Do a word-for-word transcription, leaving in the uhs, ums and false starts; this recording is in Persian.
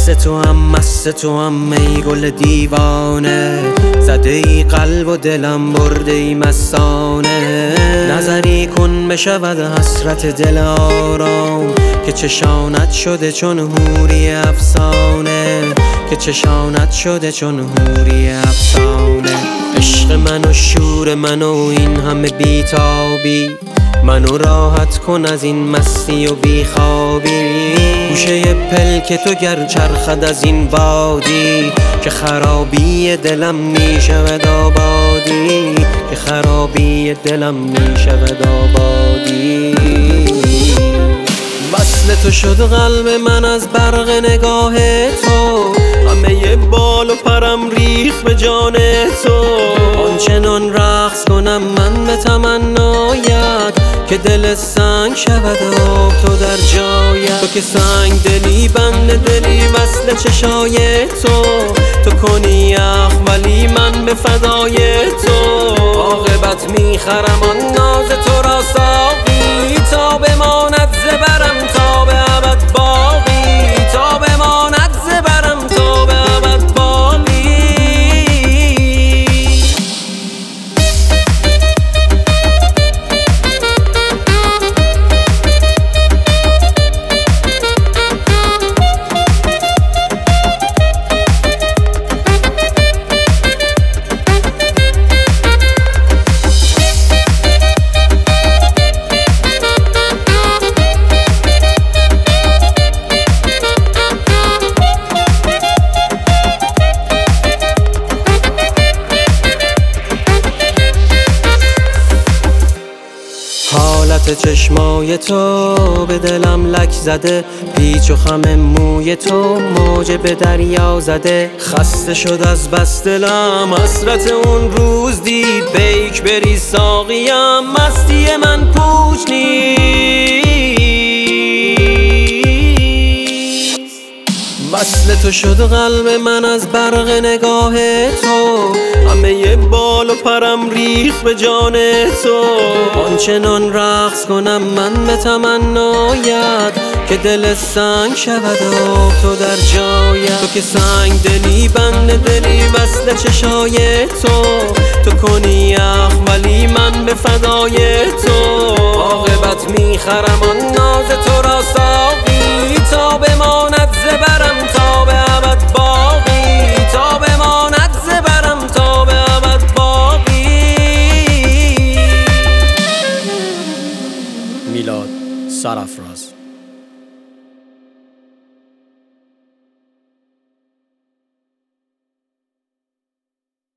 دست تو هم مست تو هم ای گل دیوانه، زده ای قلب و دلم برده ای مستانه. نظری کن بشود حسرت دل آرام، که چشانت شده چون حوری افسانه، که چشانت شده چون حوری افسانه. عشق من و شور من و این همه بیتابی، منو راحت کن از این مستی و بیخوابی. گوشه پلک تو گر چرخد از این وادی، که خرابی دلم میشود آبادی، که خرابی دلم میشود آبادی. وصل تو شد قلب من از برق نگاه تو، همه بال و پرم ریخت به جان تو. آنچنان رقص کنم من به تمنایت، که دل سنگ شود آب تو در جایت. تو که سنگ دلی بند دلی وصل چشای تو، تو کنی یخ ولی من به فدای تو. عاقبت میخرم آن ناز تو را ساقی، تا بماند زبرم تا به ابد باقی، تا بماند زبرم تا به ابد باقی. حالت چشمای تو به دلم لک زده، پیچ و خم موی تو موج به دریا زده. خسته شد از بس دلم حسرت اون روز دید، بیک بری ساقیم مستی من پوچ نیست. وصل تو شد قلب من از برق نگاه تو، همه بال و پرم ریخت به جان تو. آنچنان رقص کنم من به تمنایت، که دل سنگ شود آب تو در جایت. تو که سنگ دلی بند دلی وصل چشای تو، تو کنی یخ ولی من به فدای تو. عاقبت میخرم آن ناز تو را ساقی، تا بماند زبرم تا به ابد باقی، تا بماند زبرم تا به ابد باقی. میلاد سرافراز.